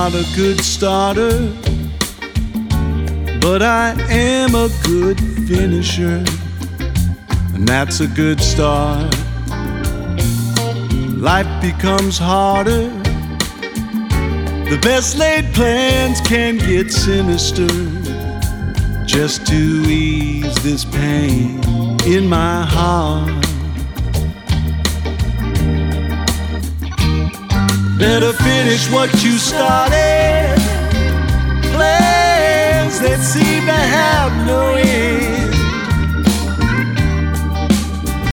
not a good starter, but I am a good finisher, and that's a good start. Life becomes harder, the best laid plans can get sinister, just to ease this pain in my heart. Better finish what you started. Plans that seem to have no